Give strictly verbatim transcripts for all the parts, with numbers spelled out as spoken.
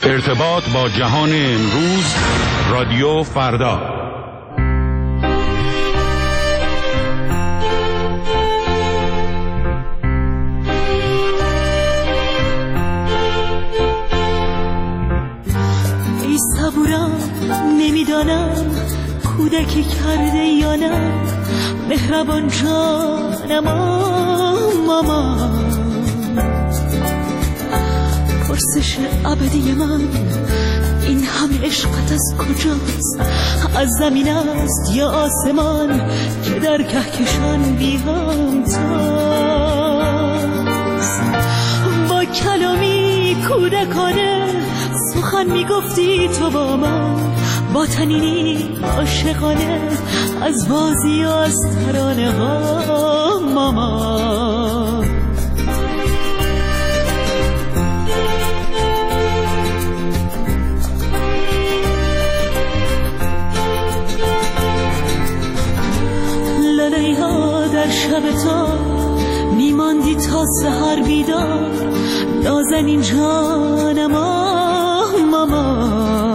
ارتباط با جهان امروز، رادیو فردا. ای صبورم، نمیدانم کودکی کرده یا نه، مهربان جانم ماما. پرسش ابدی من، این همه عشقت از کجاست؟ از زمین است یا آسمان که در کهکشان بی همتاست؟ با کلامی کودکانه سخن میگفتی تو با من، با تنینی عاشقانه از بازی و از ترانه ها ماما. لاله ها در شب تا میماندی تا سحر بیدار، نازنین جانم ماما.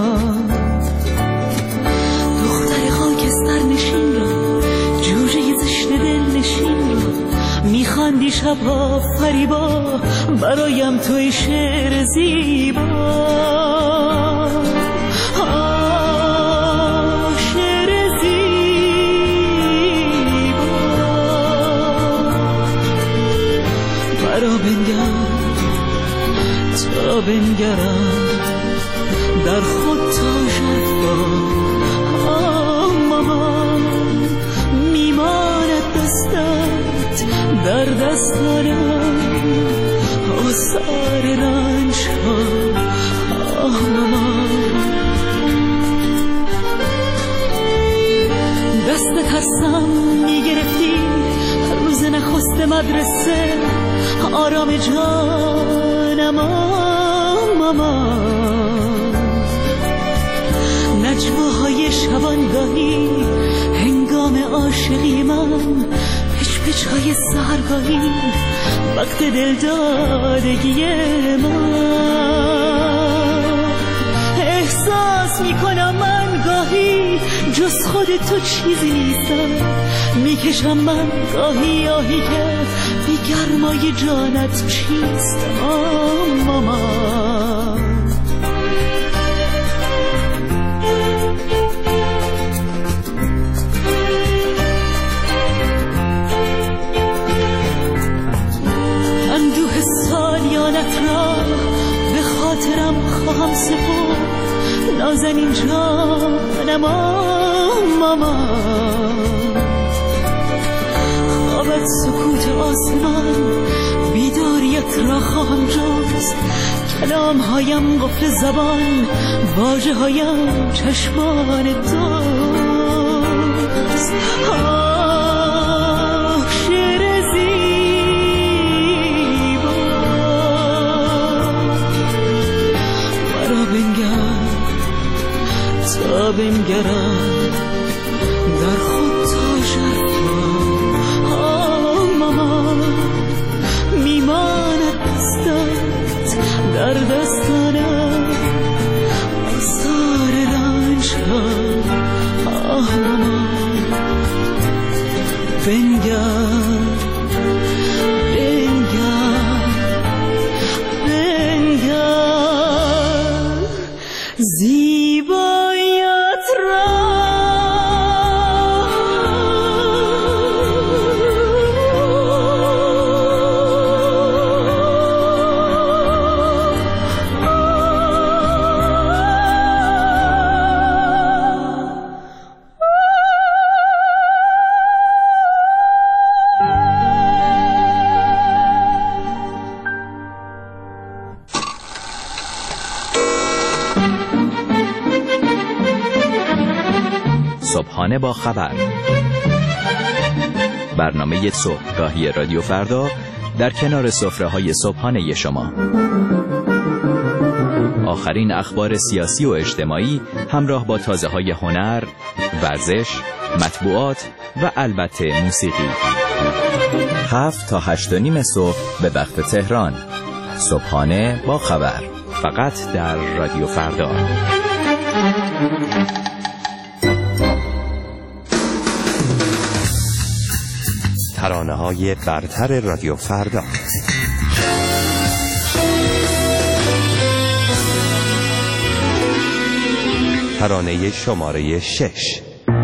دختر خاکستر نشین را، جوجه زشت دل نشین را، میخواندی شبها فریبا برایم توی شعر زیبا. بنگرم در خود تا شفا ماما، میماند دستت در دستانم آثار رنج ها ماما. دستت هستم میگرفتی روز نخست مدرسه، آرام جانم ماما. نجواهای شبانگاهی هنگام عاشقی من، پچ پچ های سحرگاهی وقت دلدادگی من. احساس میکنم من گاهی جز خود تو چیزی نیستم، میکشم من گاهی آهی که بی گرمای جانت چیستم ماما. اندوه سالیانت را به خاطرم خواهم سپرد، نازنین جانم ماما. خوابت سکوت آسمان، بیداریت را خواهم جست، کلام هایم قفل زبان، واژه هایم چشمان دوست. آه شعر زیبا مرا بنگر تا بنگرم در خود تا شرفا ماما. میماند دستت در دستانم آثار رنج ها ماما. بنگر بنگر بنگر زیبایت را. صبحانه با خبر، برنامه صبحگاهی رادیو فردا در کنار سفره‌های صبحانه شما. آخرین اخبار سیاسی و اجتماعی همراه با تازه‌های هنر، ورزش، مطبوعات و البته موسیقی. هفت تا هشت و نیم صبح به وقت تهران. صبحانه با خبر. فقط در رادیو فردا. ترانه‌های برتر رادیو فردا. ترانه شماره شش.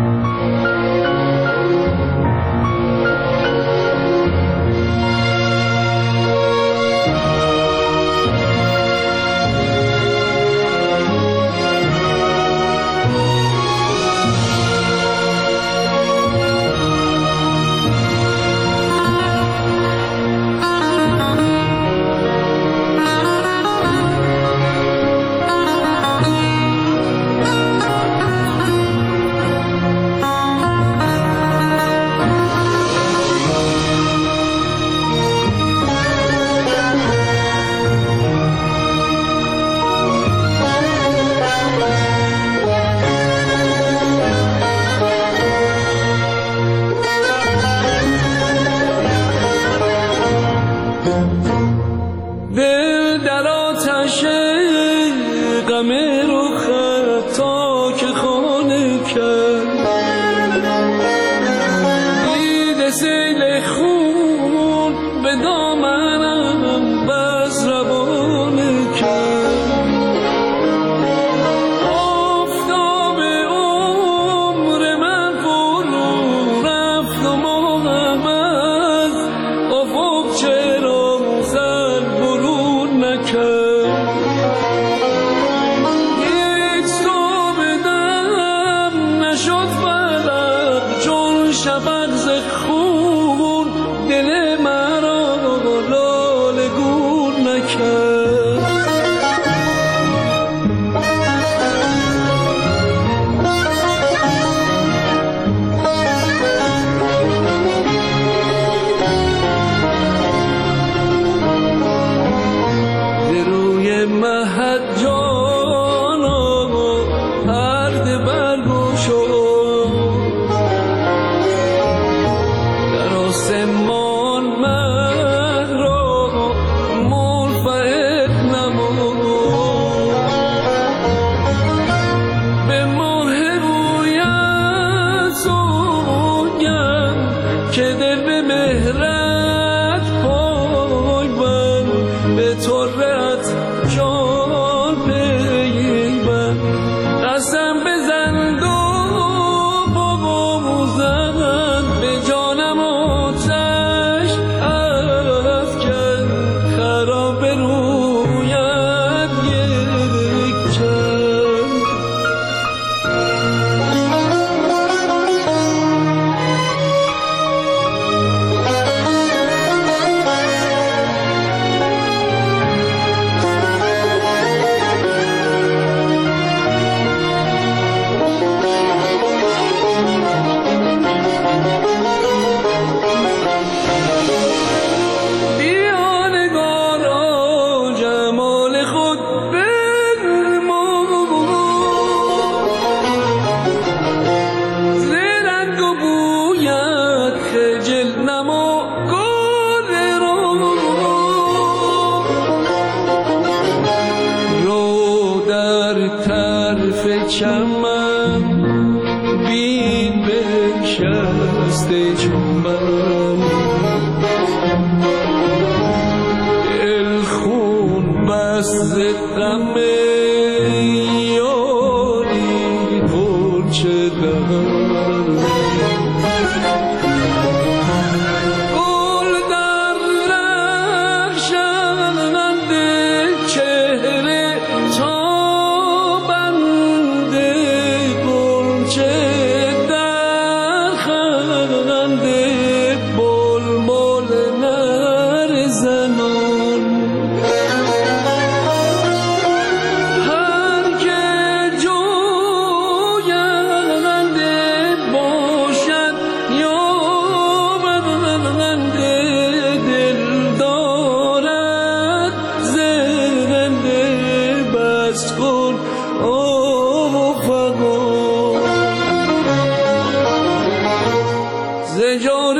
زجار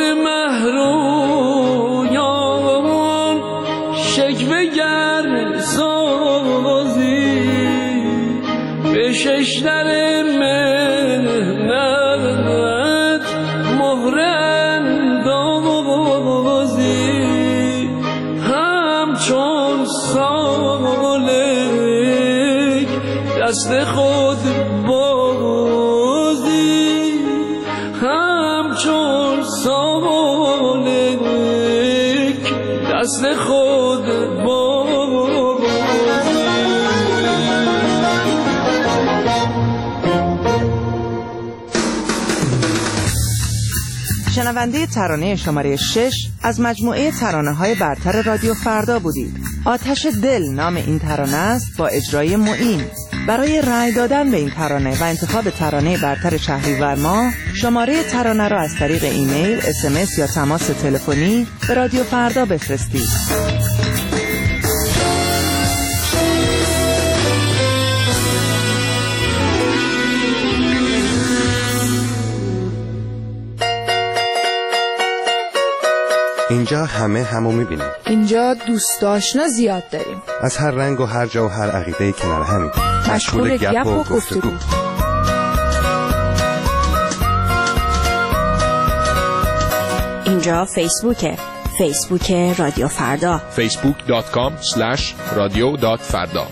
محرویان شکوه گر ساز شش در مهنت مهر اندازی همچون سالک دست خود بازی همچون سالک دست خود بازی. شنونده ترانه شماره شش از مجموعه ترانه‌های برتر رادیو فردا بودید. آتش دل نام این ترانه است با اجرای معین. برای رأی دادن به این ترانه و انتخاب ترانه برتر شهریور ماه شماره ترانه را از طریق ایمیل، اس ام اس یا تماس تلفنی به رادیو فردا بفرستید. اینجا همه همو میبینیم. اینجا دوست آشنا زیاد داریم. از هر رنگ و هر جا و هر عقیده کنار همین. مشغول گپ و گفتگو. اینجا فیسبوکه. فیسبوک رادیو فردا. فیسبوک دات کام اسلش رادیو دات فردا.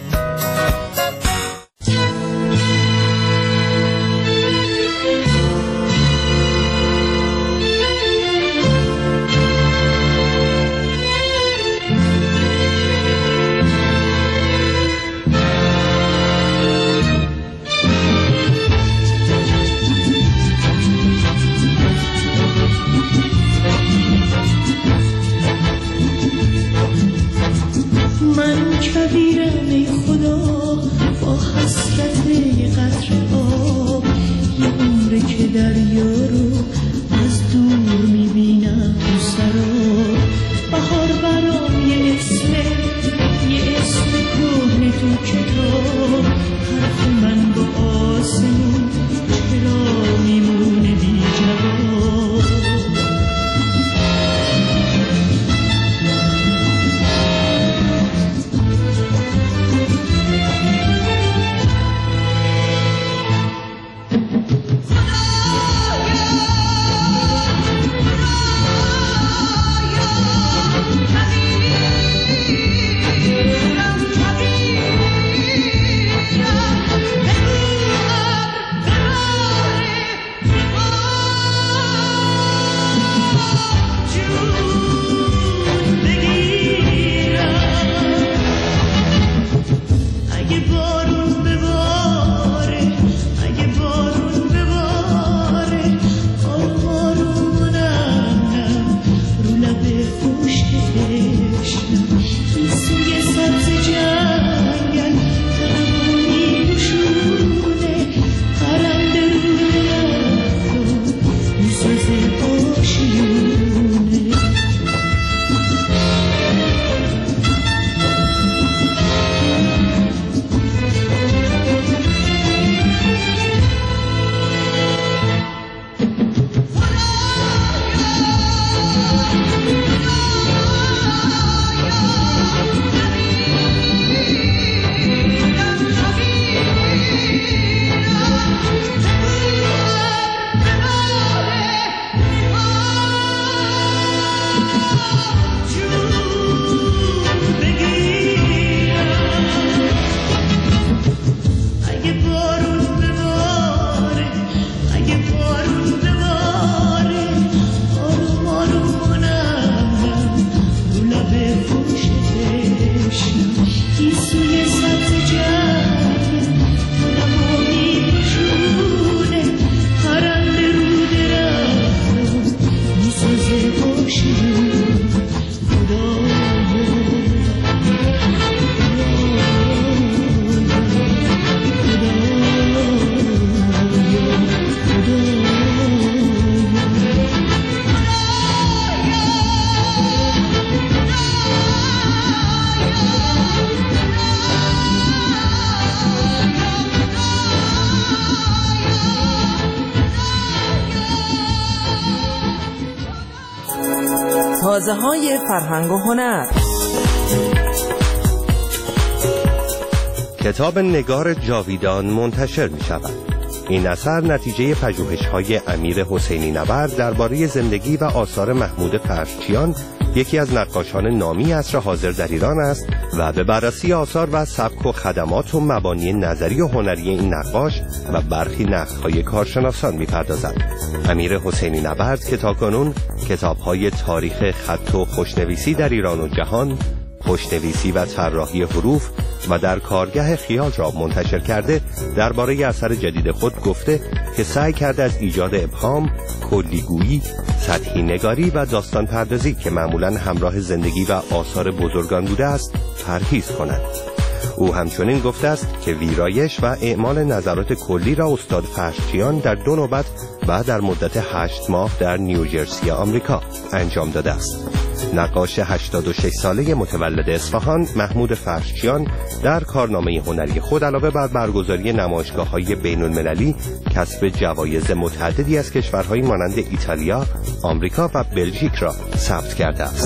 تازه‌های فرهنگ و هنر. کتاب نگار جاویدان منتشر می شود. این اثر نتیجه پژوهش‌های امیر حسینی نبرد درباره زندگی و آثار محمود فرشچیان، یکی از نقاشان نامی عصر حاضر در ایران است و به بررسی آثار و سبک و خدمات و مبانی نظری و هنری این نقاش و برخی نقدهای کارشناسان می‌پردازد. امیر حسینی نبرد که تاکنون کتاب‌های تاریخ خط و خوشنویسی در ایران و جهان، خوشنویسی و طراحی حروف و در کارگاه خیال را منتشر کرده، درباره اثر جدید خود گفته که سعی کرده از ایجاد ابهام، کلیگویی، سطحی نگاری و داستان پردازی که معمولاً همراه زندگی و آثار بزرگان بوده است پرهیز کند. او همچنین گفته است که ویرایش و اعمال نظرات کلی را استاد فرشچیان در دو نوبت و در مدت هشت ماه در نیوجرسی آمریکا انجام داده است. نقاش هشتاد و شش ساله متولد اصفهان محمود فرشچیان در کارنامه هنری خود علاوه بر برگزاری نمایشگاه‌های بین‌المللی کسب جوایز متعددی از کشورهای مانند ایتالیا، آمریکا و بلژیک را ثبت کرده است.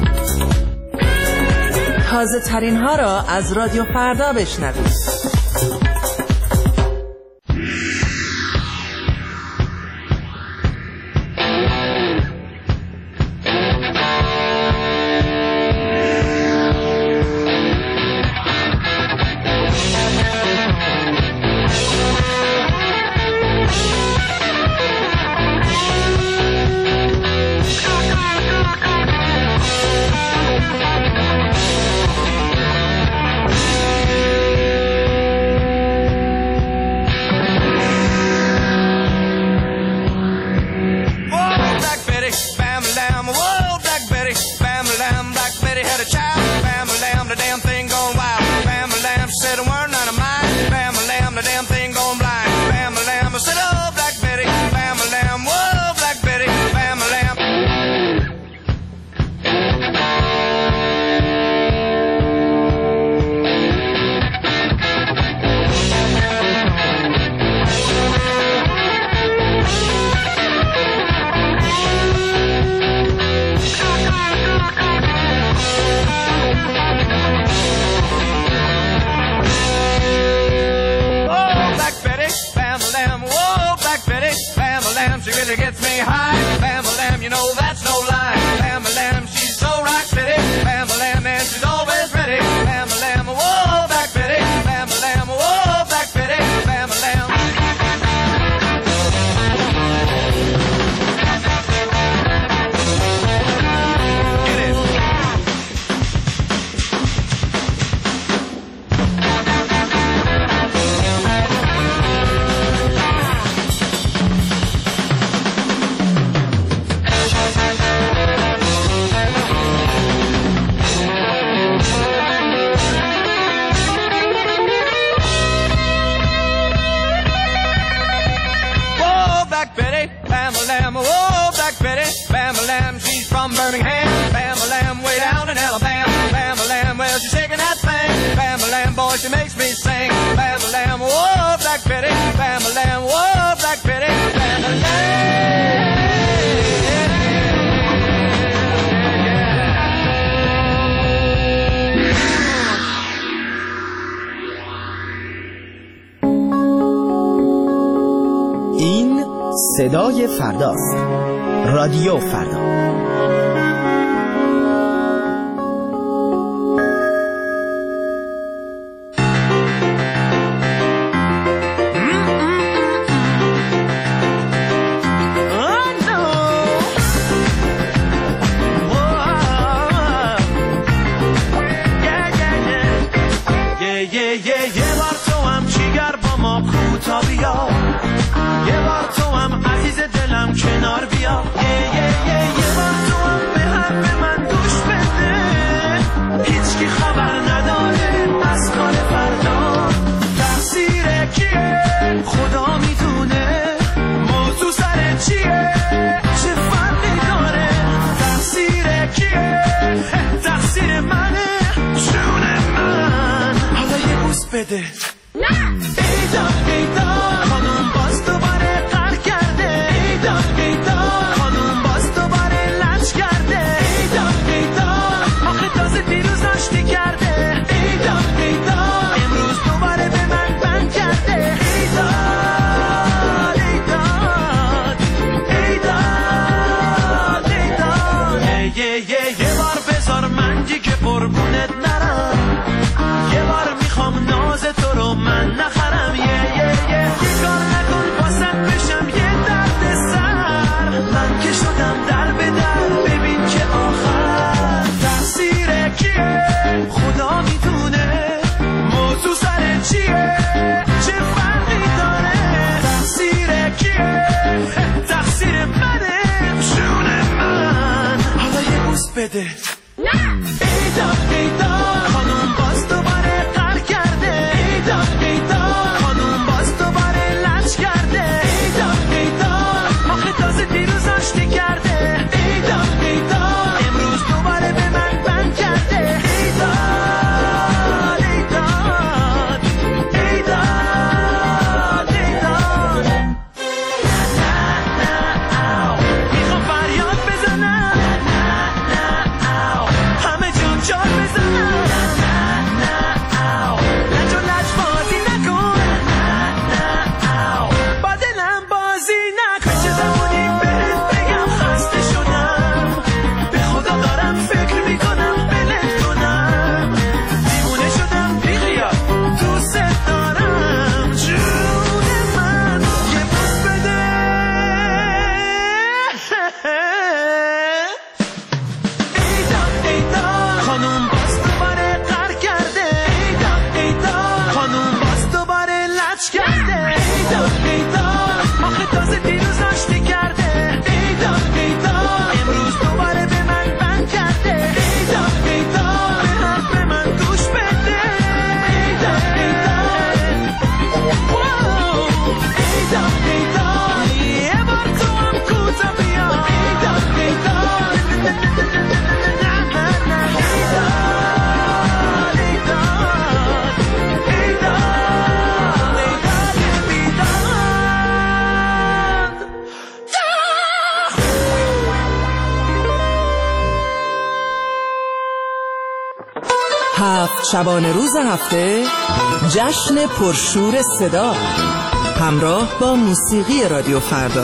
تازه ترین ها را از رادیو فردا بشنوید. این صدای فرداست. رادیو فردا. بده ایدان ایدان خانوم باز دوباره قهر کرده ایدان ایدان خانوم باز دوباره لج کرده ایدان ایدان آخه تازه دیروز آشتی کرده ایدان ایدان امروز دوباره بده. ایداد ایداد خانوم باز دوباره قهر کرده. ایداد ایداد خانوم باز دوباره لج کرده. ایداد ایداد آخه تازه دیروز آشتی کرده. ایداد ایداد امروز دوباره به من بند کرده. ایداد ایداد ایداد ایداد نه نه او میخوام فریاد بزنم. همه جان جان بزنم. لج و لج بازی نکن. با دلم بازی نکن. چه زمانی بهت بگم خسته شدم. به خدا دارم فکر میکنم بلت کنم. دیوونه شدم بیخیال دوست دارم. جون من یه بوس بده. ایداد ایداد خانوم باز دوباره قهر کرده. ایداد ایداد خانوم باز دوباره لج کرده. ایداد ایداد آخه تازه دیروز آشتی کرده. ایداد ایداد امروز دوباره به من بند کرده. ایداد ایداد به حرف من گوش بده. ایداد ایداد واو. ایداد ایداد یه بار تو هم کوتا بیا. ایداد ایداد نه نه نه ایداد ایداد ایداد ایداد بیداد. هفت شبانه روز هفته جشن پرشور صدا همراه با موسیقی رادیو فردا.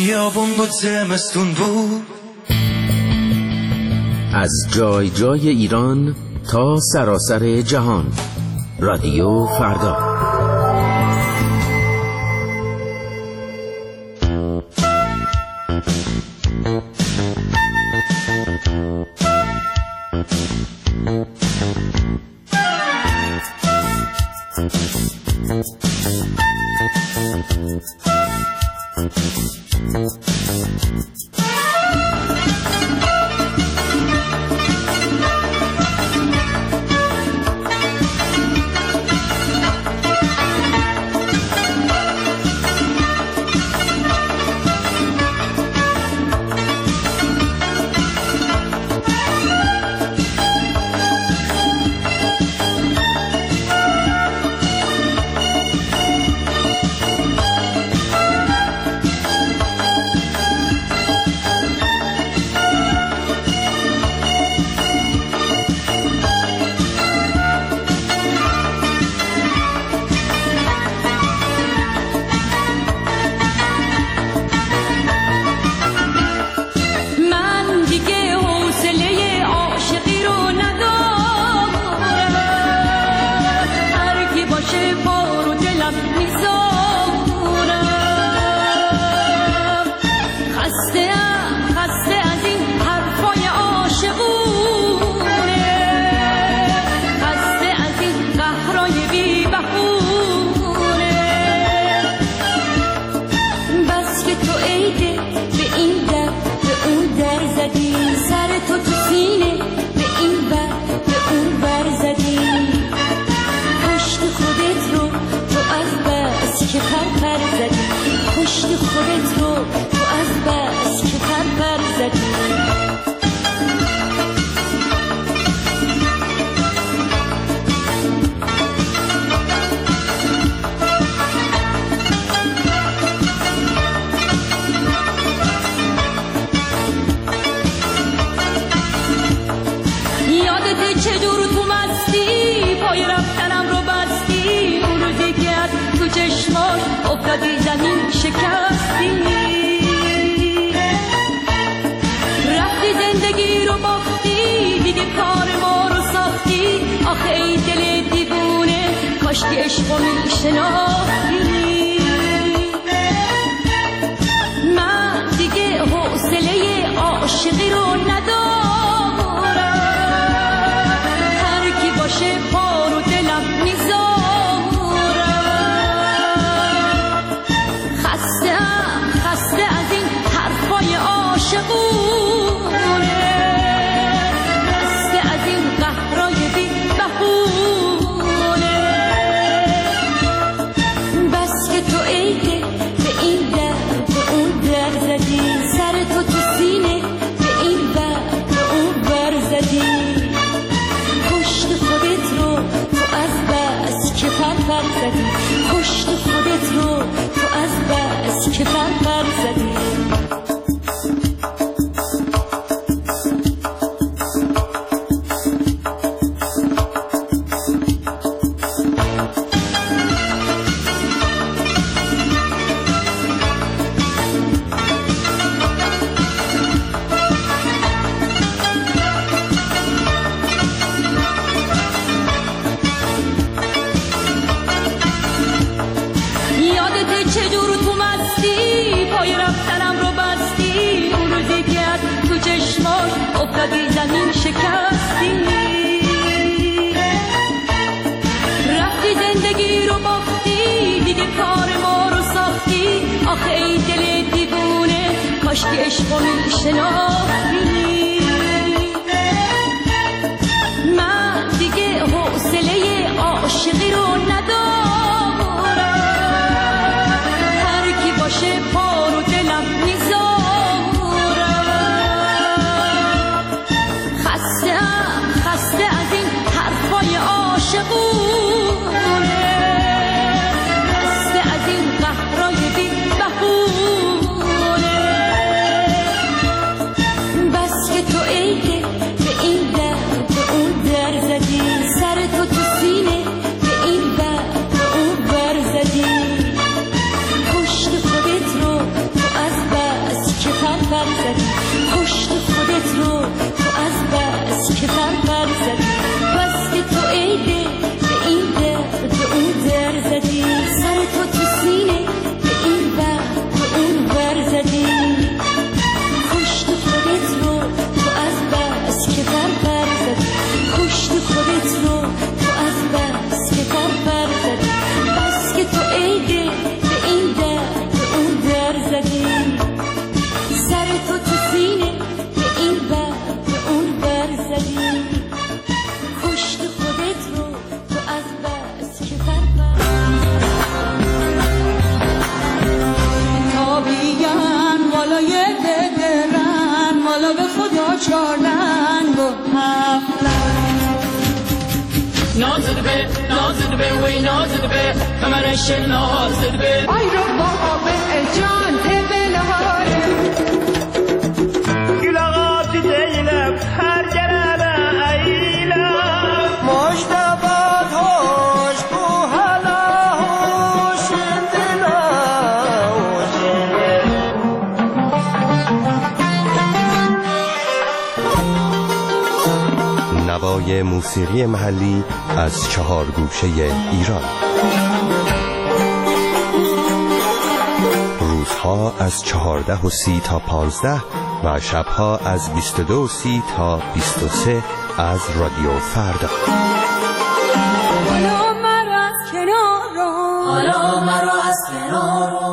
بیابون بود زمستون بود. از جای جای ایران تا سراسر جهان، رادیو فردا. بس پر زدی پشت خودت رو تو از بس که پر پر زدی بس که تو ای دل به این در به اون در زدی سر تو تو سینه به این بر به اون بر زدی پشت خودت رو تو از بس که پر پر زدی پشت خودت رو تو از بس که پر پر زدی بس که تو ای دل به این در به اون در زدی سر تو تو سینه به این بر به اون بر زدی پشت خودت رو تو از بس که پر پر تابیگن والا یه دقرن والا به خدا چارنگ و هفتن نازد به نازد به وی نازد به کمرش نازد به آی رو بابا به جان تبلهاره گلاغات دیلم هر گرانه ایلم مشتبات هوش بو حالا هوش دلا نوای موسیقی محلی از چهار گوشه ایران. روزها از چهارده و سی تا پانزده و شبها از بیست و دو و سی تا بیست و سه از رادیو فردا. حالا مرا از کنار رو حالا مرا از کنار رو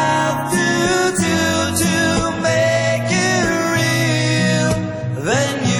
then you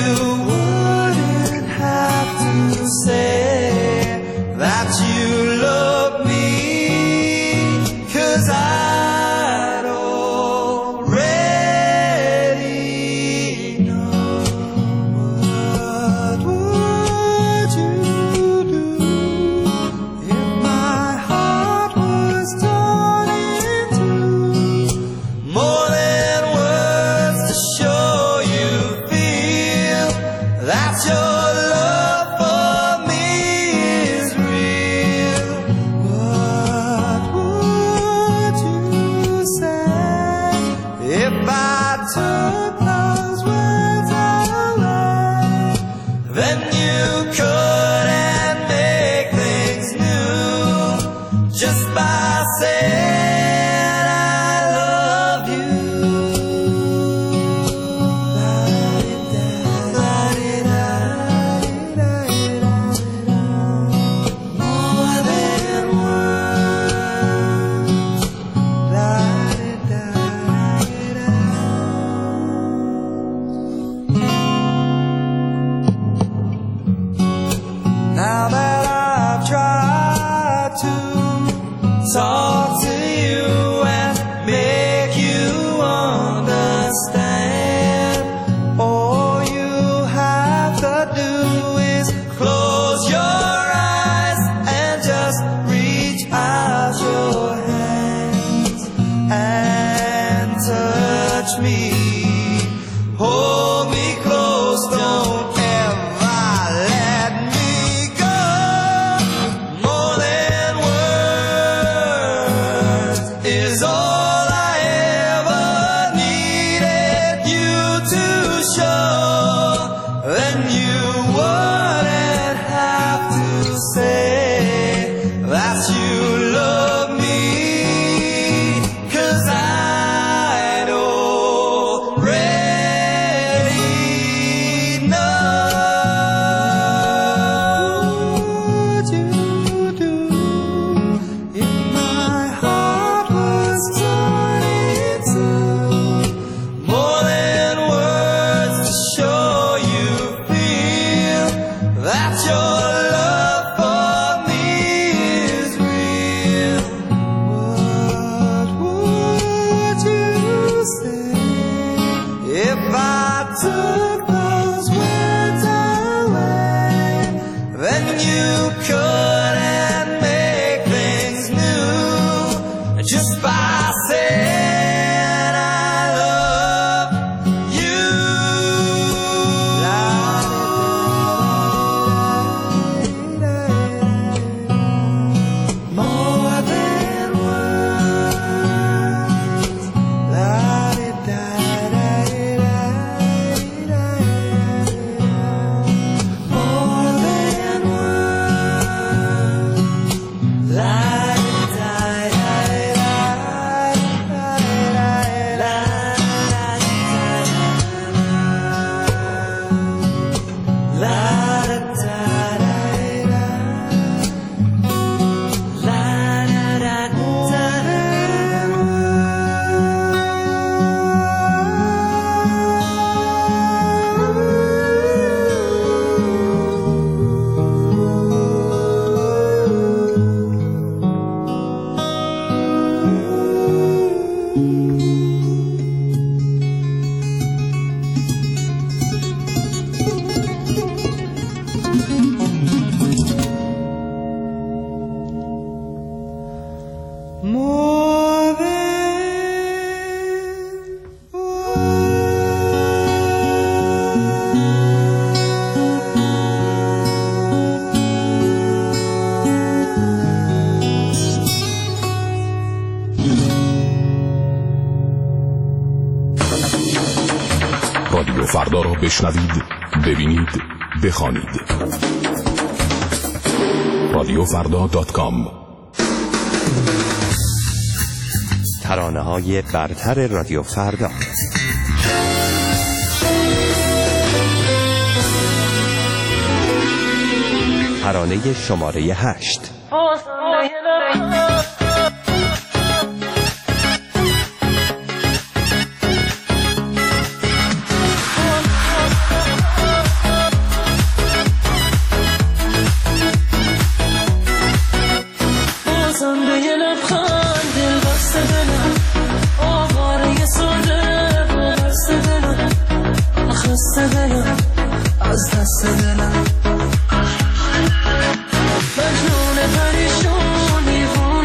if I took those words away, then you couldn't make things new just by saying I love you. More than words. More than رادیو فردا را بشنوید، ببینید، بخوانید. رادیو فردا دات کام. ترانه‌های برتر رادیو فردا. ترانه شماره هشت. از دست دلم مجنون پریشون میوون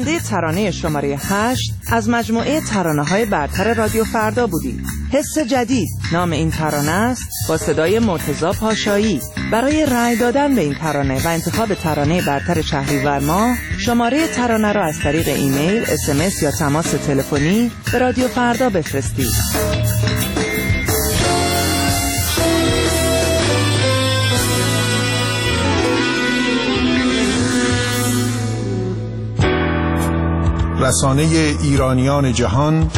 شنونده ترانه شماره هشت از مجموعه ترانه‌های برتر رادیو فردا بودید. حس جدید نام این ترانه است با صدای مرتضی پاشایی. برای رأی دادن به این ترانه و انتخاب ترانه برتر شهریور ماه شماره ترانه را از طریق ایمیل، اس ام اس یا تماس تلفنی به رادیو فردا بفرستید. رسانه ایرانیان جهان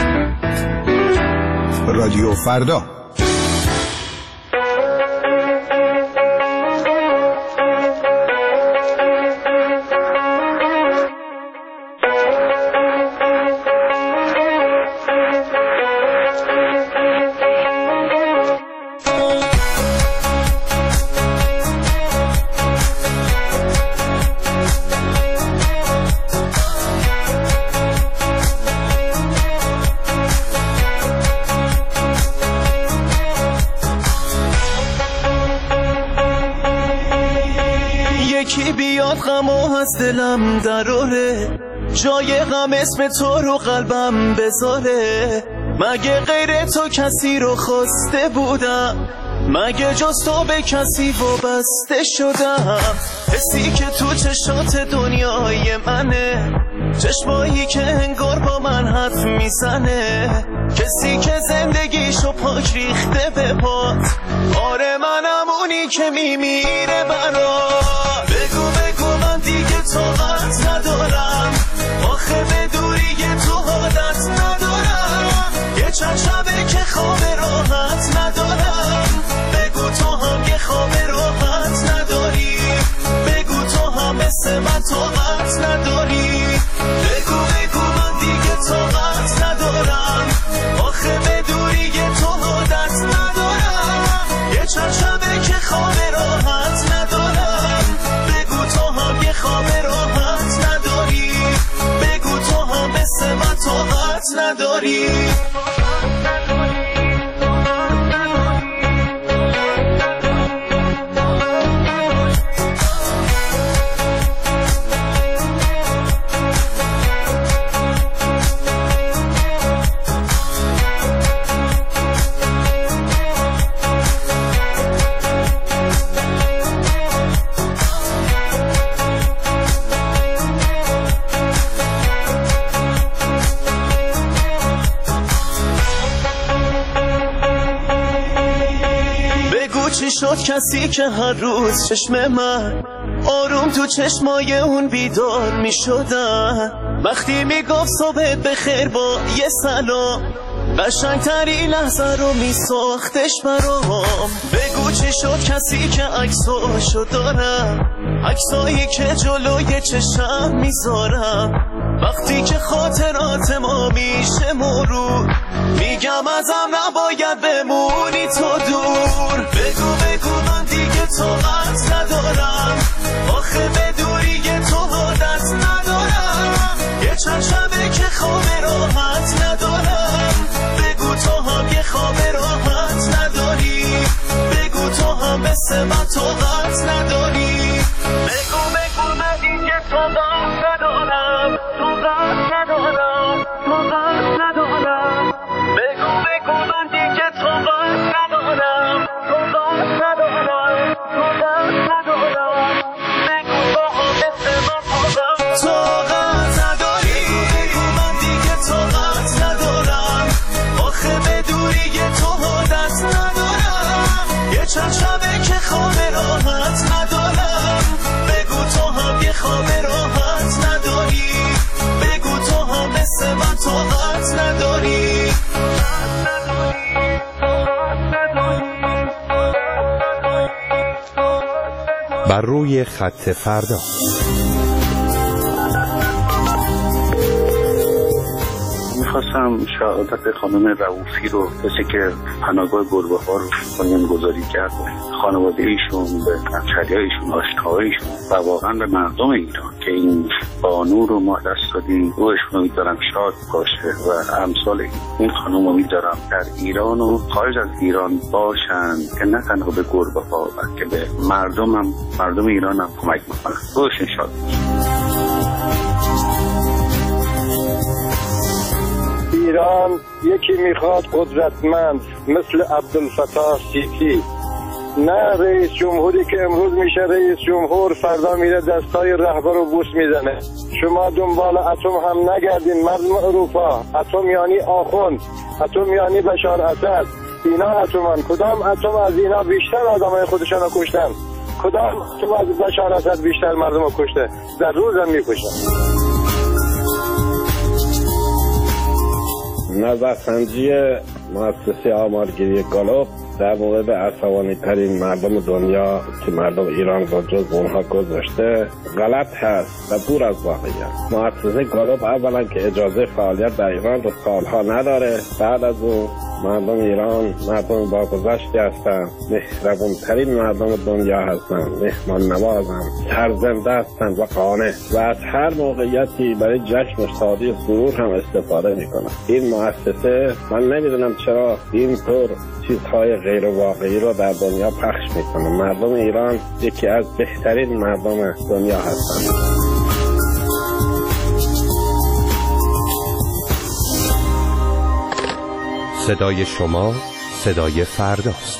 رادیو فردا. دلم دراره جای غم اسم تو رو قلبم بذاره. مگه غیر تو کسی رو خواسته بودم؟ مگه جز تو به کسی وابسته شدم؟ حسی که تو چشات دنیای منه، چشمایی که انگار با من حرف میزنه، کسی که زندگیشو پاک ریخته به پات. آره منم اونی که میمیره برات. بگو بگو من دیگه طاقت ندارم، آخه به دوری تو عادت ندارم. یه چند شبه که خواب راحت ندارم. بگو تو هم یه خواب راحت نداری، بگو تو هم مثل من طاقت نداری. بگو بگو من دیگه طاقت ندارم، آخه به دوری تو عادت ندارم. یه چند شبه که خواب راحت ندارم. بگو تو هم یه خواب راحت نداری، بگو تو هم مثل من طاقت نداری. شد کسی که هر روز چشم من آروم تو چشمای اون بیدار می شدن، وقتی می گفت صبح بخیر با یه سلام، قشنگتری لحظه رو می ساختش برام. بگو چی شد کسی که عکساشو دارم، عکسایی که جلوی چشم میذارم، وقتی که خاطرات ما میشه مرور، میگم ازم نباید بمونی تو دور. بگو بگو من دیگه طاقت ندارم، آخه به دوری تو عادت ندارم. یه چند شبه که خواب راحت ندارم. بگو تو هم یه خواب راحت نداری، بگو تو هم مثل من طاقت نداری. بگو بگو من دیگه طاقت ندارم، طاقت ندارم، طاقت ندارم. بگو بگو من دیگه طاقت ندارم، طاقت ندارم، طاقت ندارم. بگو تو هم مثل من طاقت طاقت نداری. بگو من دیگه طاقت ندارم، آخه به دوری تو عادت ندارم. یه چند شبه که خواب راحت ندارم. بگو تو هم یه خواب راحت نداری، بگو تو هم مثل من طاقت نداری. بر روی خط فردا. میخواستم شهادت خانم رؤوفی رو کسی که پناهگاه گربه ها رو پایان گذاری کرد، خانواده ایشون، به همشهری هایشون، آشناهایشون و واقعا به مردم ایران که این بانو رو ما دست دادیم، روحشون امیدوارم شاد باشه و امثال این خانم امیدوارم در ایران و خارج از ایران باشن که نه تنها به گربه ها بلکه به مردم هم، مردم ایران هم کمک میکنن. روحشون شاد باشه. ایران یکی میخواد قدرتمند مثل عبدالفتاح سیسی، نه رئیس جمهوری که امروز میشه رئیس جمهور فردا میره دستای رهبر رو بوس میزنه. شما دنبال اتم هم نگردین مردم اروپا. اتم یعنی آخوند، اتم یعنی بشار اسد. اینا اتمن. کدام اتم از اینا بیشتر آدمای خودشان رو کشتن؟ کدام اتم از بشار اسد بیشتر مردم رو کشته؟ در روز هم میکشن. نظرسنجی مؤسسه آمارگیری گالوپ در مورد عصبانی ترین مردم دنیا که مردم ایران رو جز اونها گذاشته غلط هست و دور از واقعیت. مؤسسه گالوپ اولا که اجازه فعالیت در ایران رو سالها نداره. بعد از اون مردم ایران مردم با گذشتی هستند، مهربون ترین مردم دنیا هستند، مهمان نوازند، سرزنده هستند و قانع و از هر موقعیتی برای جشن و شادی و سرور هم استفاده میکنند. این مؤسسه من نمیدونم چرا اینطور چیزهای غیر واقعی رو در دنیا پخش میکنه. مردم ایران یکی از بهترین مردم دنیا هستند. صدای شما صدای فرداست.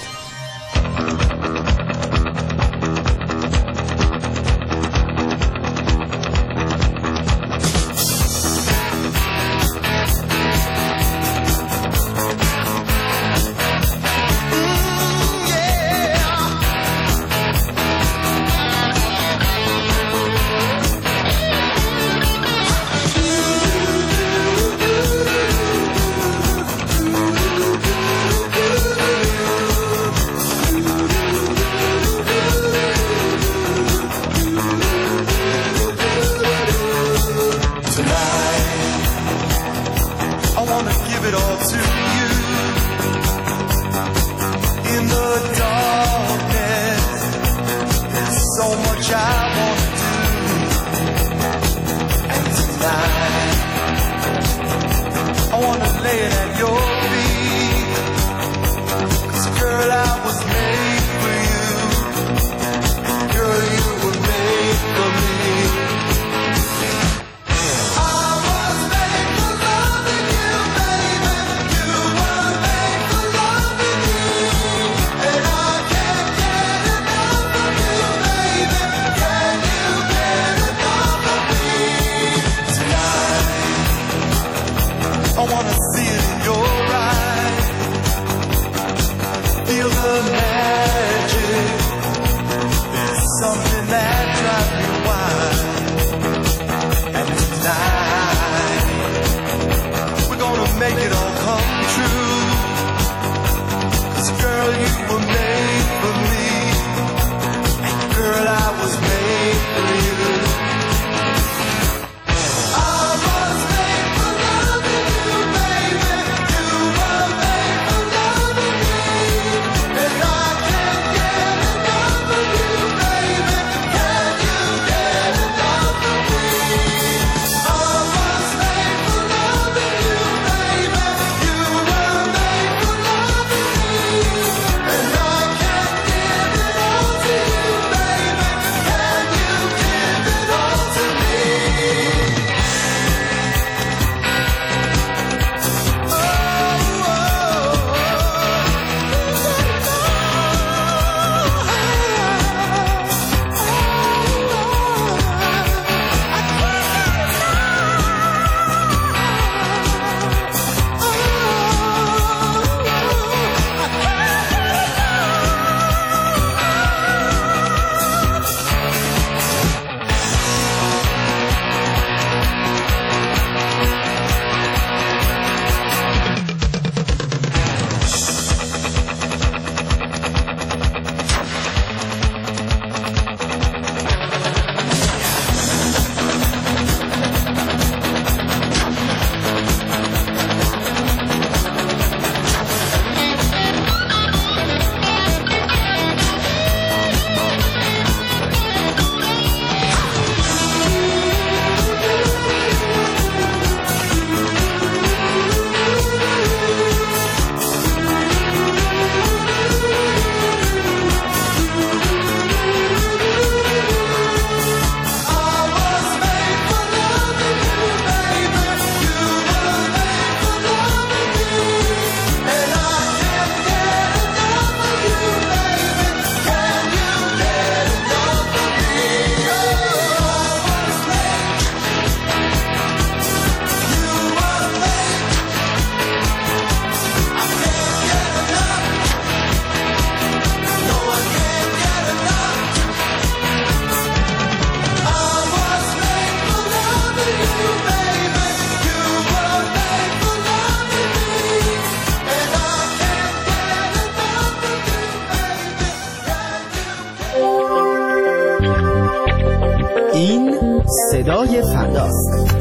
این صدای فرداست.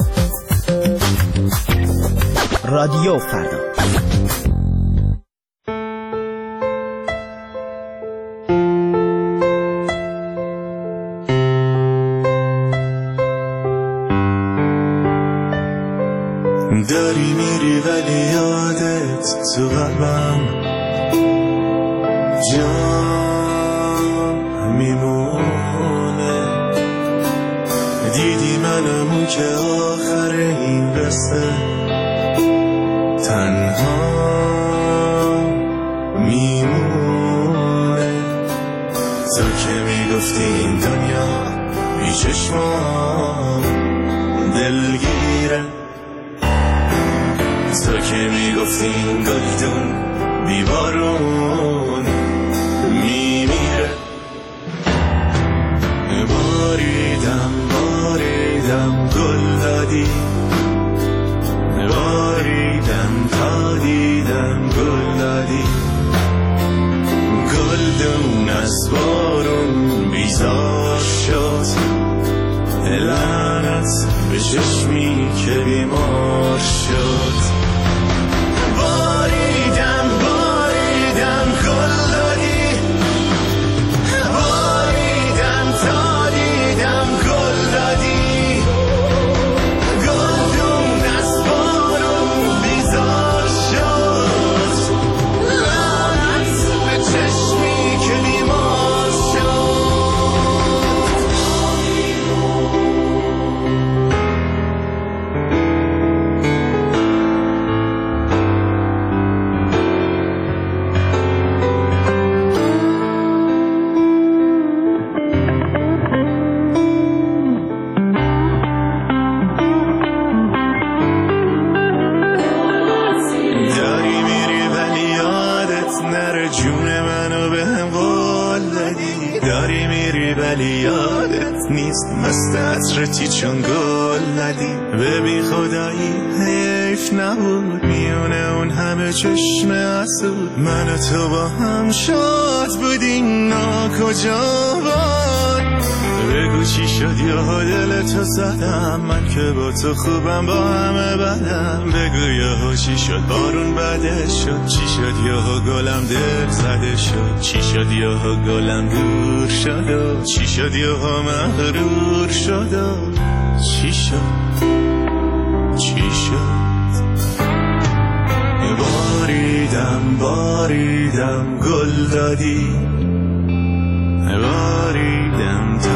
رادیو فردا. داری میری ولی یادت تو قلبم جان میمونه. دیدی منمون که آخر این قصه تنها میمونه. تو که میگفتی این دنیا بی چشمام دلگیره، تو که میگفتی این گلدون بی بارون میمیره. باریدم باریدم گل دادی، باریدم تا دیدم گل دادی. گلدون از بارون بیزار شد، لعنت به چشمی که بیمار شد. باریدم باریدم گل دادی، باریدم تا دیدم گل دادی. گلدون از بارون بیزار شد، لعنت به چشمی که بیمار شد. مستعطرتی چون گل ندی، به بی خدایی حیف نبود میونه اون همه چشم حسود. من و تو با هم شاد بودیم ناکجا بود. بگو چی شد یا دل تو زدم، من که با تو خوبم با همه بدم. بگو یا چی شد بارون بده شد، چی شد یا گلم دل زده شد، چی شد یا گلم دور شد و چی شد یا مغرور شد و چی شد چی شد. باریدم باریدم گل دادی، باریدم